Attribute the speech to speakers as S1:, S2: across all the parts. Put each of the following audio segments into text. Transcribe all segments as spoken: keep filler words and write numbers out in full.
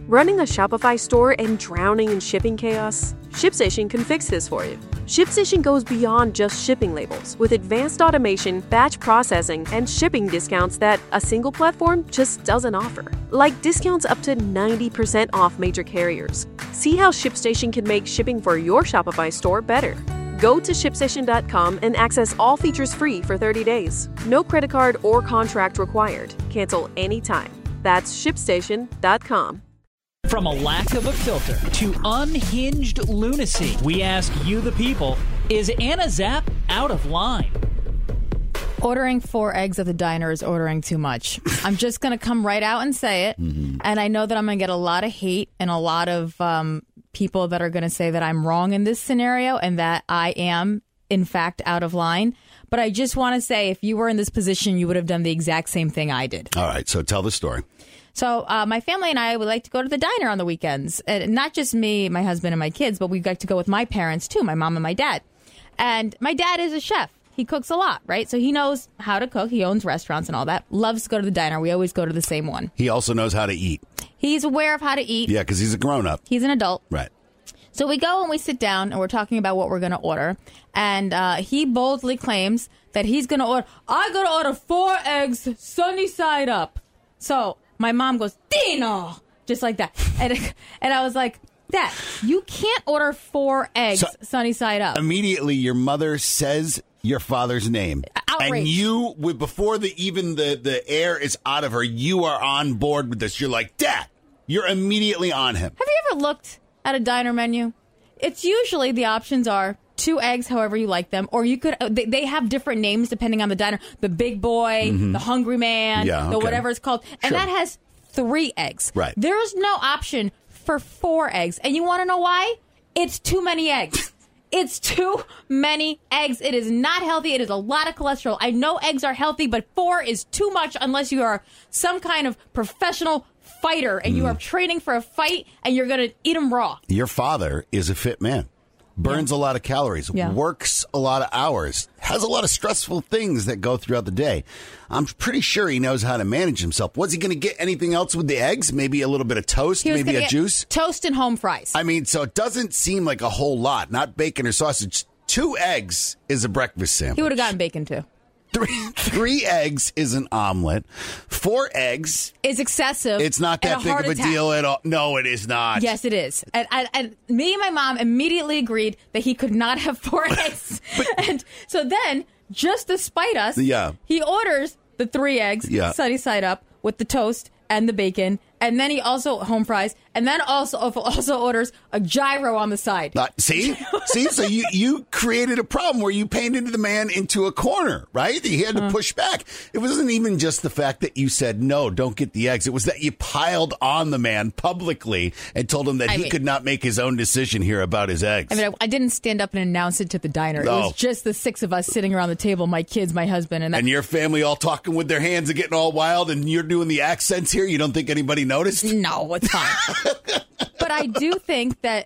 S1: Running a Shopify store and drowning in shipping chaos? ShipStation can fix this for you. ShipStation goes beyond just shipping labels with advanced automation, batch processing, and shipping discounts that a single platform just doesn't offer. Like discounts up to ninety percent off major carriers. See how ShipStation can make shipping for your Shopify store better. Go to ship station dot com and access all features free for thirty days. No credit card or contract required. Cancel anytime. That's ship station dot com.
S2: From a lack of a filter to unhinged lunacy, we ask you, the people, is Anna Zapp out of line?
S3: Ordering four eggs at the diner is ordering too much. I'm just going to come right out and say it. Mm-hmm. And I know that I'm going to get a lot of hate and a lot of um, people that are going to say that I'm wrong in this scenario and that I am, in fact, out of line. But I just want to say, if you were in this position, you would have done the exact same thing I did.
S4: All right. So tell the story.
S3: So uh, my family and I would like to go to the diner on the weekends. And not just me, my husband, and my kids, but we'd like to go with my parents, too, my mom and my dad. And my dad is a chef. He cooks a lot, right? So he knows how to cook. He owns restaurants and all that. Loves to go to the diner. We always go to the same one.
S4: He also knows how to eat.
S3: He's aware of how to eat.
S4: Yeah, because he's a grown-up.
S3: He's an adult.
S4: Right.
S3: So we go and we sit down and we're talking about what we're going to order. And uh, he boldly claims that he's going to order, I'm going to order four eggs sunny side up. So my mom goes, Dino, just like that. And, and I was like, Dad, you can't order four eggs so sunny side up.
S4: Immediately, your mother says your father's name.
S3: Outrage.
S4: And you, before the even the, the air is out of her, you are on board with this. You're like, Dad, you're immediately on him.
S3: Have you ever looked at a diner menu? It's usually the options are two eggs, however you like them, or you could. They, they have different names depending on the diner. The big boy, mm-hmm. the hungry man,
S4: yeah,
S3: the
S4: okay.
S3: whatever it's called, and
S4: sure.
S3: that has three eggs.
S4: Right.
S3: There is no option for four eggs, and you want to know why? It's too many eggs. It's too many eggs. It is not healthy. It is a lot of cholesterol. I know eggs are healthy, but four is too much unless you are some kind of professional fighter and mm. you are training for a fight and you're going to eat them raw.
S4: Your father is a fit man. Burns yeah. a lot of calories, yeah. works a lot of hours, has a lot of stressful things that go throughout the day. I'm pretty sure he knows how to manage himself. Was he going to get anything else with the eggs? Maybe a little bit of toast, maybe a juice?
S3: Toast and home fries.
S4: I mean, so it doesn't seem like a whole lot. Not bacon or sausage. Two eggs is a breakfast sandwich.
S3: He would have gotten bacon, too.
S4: Three, three eggs is an omelet. Four eggs
S3: is excessive.
S4: It's not that big of a
S3: attack.
S4: deal at all. No, it is not.
S3: Yes, it is. And, and, and me and my mom immediately agreed that he could not have four eggs. But, and so then, just to spite us,
S4: yeah.
S3: he orders the three eggs,
S4: yeah.
S3: sunny side up, with the toast and the bacon. And then he also home fries, and then also also orders a gyro on the side.
S4: Uh, see, see, so you you created a problem where you painted the man into a corner, right? He had to uh, push back. It wasn't even just the fact that you said no, don't get the eggs. It was that you piled on the man publicly and told him that
S3: I
S4: he
S3: mean,
S4: could not make his own decision here about his eggs.
S3: I mean, I, I didn't stand up and announce it to the diner.
S4: No.
S3: It was just the six of us sitting around the table, my kids, my husband, and that.
S4: And your family all talking with their hands and getting all wild, and you're doing the accents here. You don't think anybody noticed?
S3: No, it's fine. But I do think that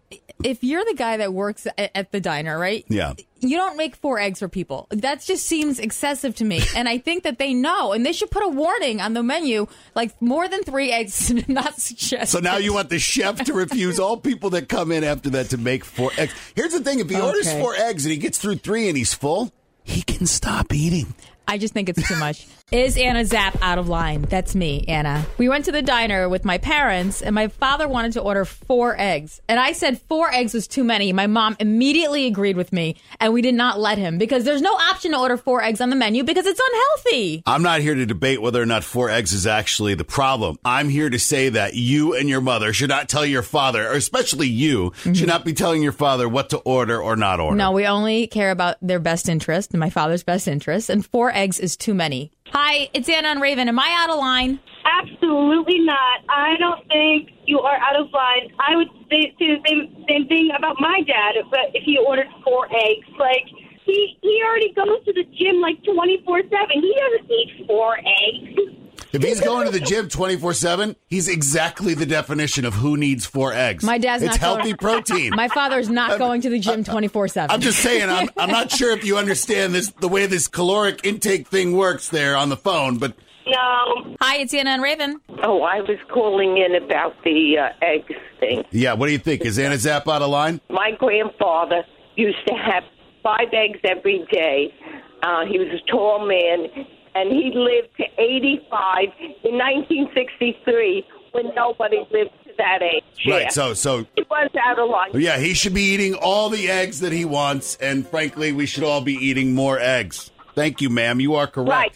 S3: if you're the guy that works at, at the diner, right?
S4: Yeah.
S3: You don't make four eggs for people. That just seems excessive to me. And I think that they know. And they should put a warning on the menu, like more than three eggs is not suggested.
S4: So now you want the chef to refuse all people that come in after that to make four eggs. Here's the thing. If he okay. orders four eggs and he gets through three and he's full, he can stop eating.
S3: I just think it's too much. Is Anna Zapp out of line? That's me, Anna. We went to the diner with my parents, and my father wanted to order four eggs. And I said four eggs was too many. My mom immediately agreed with me, and we did not let him because there's no option to order four eggs on the menu because it's unhealthy.
S4: I'm not here to debate whether or not four eggs is actually the problem. I'm here to say that you and your mother should not tell your father, or especially you, mm-hmm. should not be telling your father what to order or not order.
S3: No, we only care about their best interest and my father's best interest, and four eggs is too many. Hi, it's Anna on Raven. Am I out of line?
S5: Absolutely not. I don't think you are out of line. I would say, say the same, same thing about my dad, but if he ordered four eggs. Like, he, he already goes to the gym like twenty-four seven. He doesn't eat four eggs.
S4: If he's going to the gym twenty-four seven, he's exactly the definition of who needs four eggs.
S3: My dad's
S4: it's
S3: not
S4: healthy
S3: going,
S4: protein.
S3: My father's not going to the gym twenty-four seven.
S4: I'm just saying, I'm, I'm not sure if you understand this, the way this caloric intake thing works there on the phone, but
S5: No.
S3: Hi, it's Anna and Raven.
S6: Oh, I was calling in about the uh, eggs thing.
S4: Yeah, what do you think? Is Anna Zapp out of line?
S6: My grandfather used to have five eggs every day. Uh, he was a tall man, and he lived to eighty-five in nineteen sixty-three when nobody lived to that age.
S4: Right,
S6: Yeah.
S4: so so
S6: He was out of line.
S4: yeah, he should be eating all the eggs that he wants, and frankly, we should all be eating more eggs. Thank you, ma'am. You are correct.
S6: Right.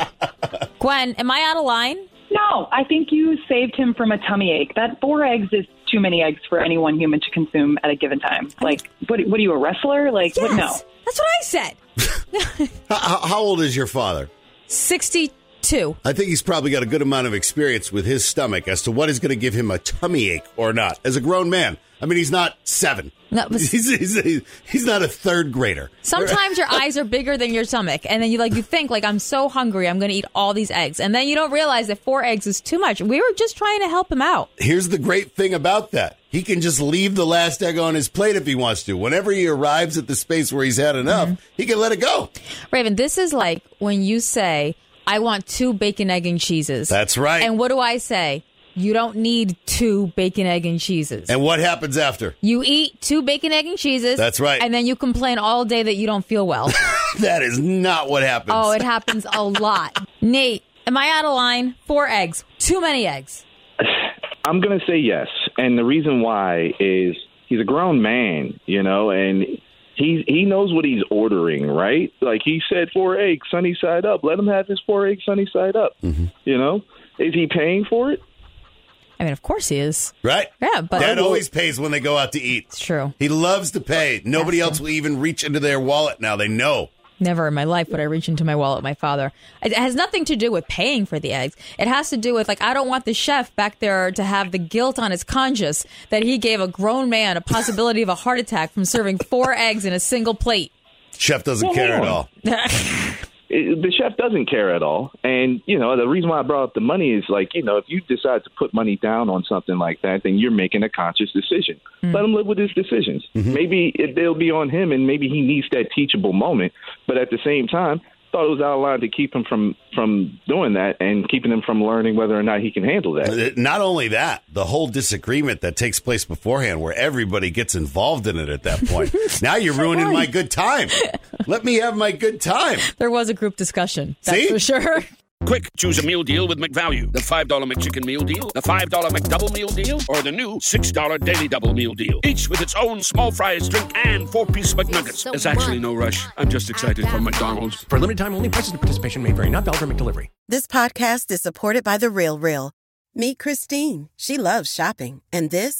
S3: Gwen, am I out of line?
S7: No, I think you saved him from a tummy ache. That four eggs is too many eggs for any one human to consume at a given time. Like, what, what are you, a wrestler? Like,
S3: Yes,
S7: what? No.
S3: that's what I said.
S4: How, how old is your father?
S3: sixty-two.
S4: I think he's probably got a good amount of experience with his stomach as to what is going to give him a tummy ache or not. As a grown man, I mean, he's not seven.
S3: No, but-
S4: he's, he's, he's not a third grader.
S3: Sometimes your eyes are bigger than your stomach, and then you like you think like I'm so hungry, I'm going to eat all these eggs, and then you don't realize that four eggs is too much. We were just trying to help him out.
S4: Here's the great thing about that. He can just leave the last egg on his plate if he wants to. Whenever he arrives at the space where he's had enough, mm-hmm. he can let it go.
S3: Raven, this is like when you say, I want two bacon, egg, and cheeses.
S4: That's right.
S3: And what do I say? You don't need two bacon, egg, and cheeses.
S4: And what happens after?
S3: You eat two bacon, egg, and cheeses.
S4: That's right.
S3: And then you complain all day that you don't feel well.
S4: That is not what happens.
S3: Oh, it happens a lot. Nate, am I out of line? Four eggs. Too many eggs.
S8: I'm going to say yes. And the reason why is he's a grown man, you know, and he he knows what he's ordering, right? Like he said, four eggs, sunny side up. Let him have his four eggs, sunny side up. Mm-hmm. You know, is he paying for it?
S3: I mean, of course he is.
S4: Right?
S3: Yeah, but
S4: Dad always pays when they go out to eat.
S3: It's true.
S4: He loves to pay. Nobody
S3: That's
S4: else
S3: true.
S4: will even reach into their wallet now. They know.
S3: Never in my life would I reach into my wallet with my father. It has nothing to do with paying for the eggs. It has to do with, like, I don't want the chef back there to have the guilt on his conscience that he gave a grown man a possibility of a heart attack from serving four eggs in a single plate.
S4: Chef doesn't
S8: Well,
S4: care at
S8: hold
S4: all.
S8: It, the chef doesn't care at all. And, you know, the reason why I brought up the money is like, you know, if you decide to put money down on something like that, then you're making a conscious decision. Mm. Let him live with his decisions. Mm-hmm. Maybe it, they'll be on him and maybe he needs that teachable moment. But at the same time, thought it was out of line to keep him from, from doing that and keeping him from learning whether or not he can handle that.
S4: Not only that, the whole disagreement that takes place beforehand where everybody gets involved in it at that point. Now you're ruining my good time. Let me have my good time.
S3: There was a group discussion, that's
S4: See?
S3: for sure.
S9: Quick, choose a meal deal with McValue. The five dollar McChicken meal deal, the five dollar McDouble meal deal, or the new six dollar Daily Double meal deal. Each with its own small fries, drink, and four-piece McNuggets. There's actually no rush. I'm just excited for McDonald's.
S10: For a limited time only, prices and participation may vary. Not valid for McDelivery.
S11: This podcast is supported by The Real Real. Meet Christine. She loves shopping. And this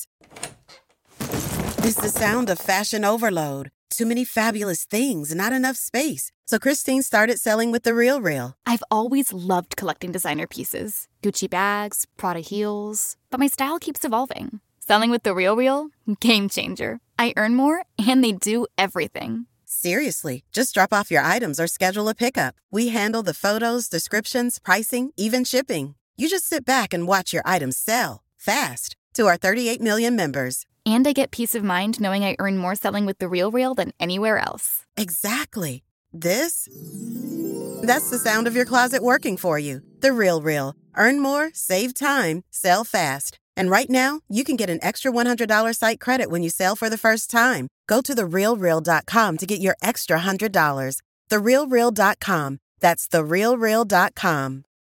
S11: is the sound of fashion overload. Too many fabulous things, not enough space. So Christine started selling with The Real Real.
S12: I've always loved collecting designer pieces. Gucci bags, Prada heels. But my style keeps evolving. Selling with The Real Real? Game changer. I earn more, and they do everything.
S11: Seriously, just drop off your items or schedule a pickup. We handle the photos, descriptions, pricing, even shipping. You just sit back and watch your items sell fast to our thirty-eight million members.
S12: And I get peace of mind knowing I earn more selling with The Real Real than anywhere else.
S11: Exactly. This? That's the sound of your closet working for you. The Real Real. Earn more, save time, sell fast. And right now, you can get an extra one hundred dollars site credit when you sell for the first time. Go to the real real dot com to get your extra one hundred dollars. the real real dot com. That's the real real dot com.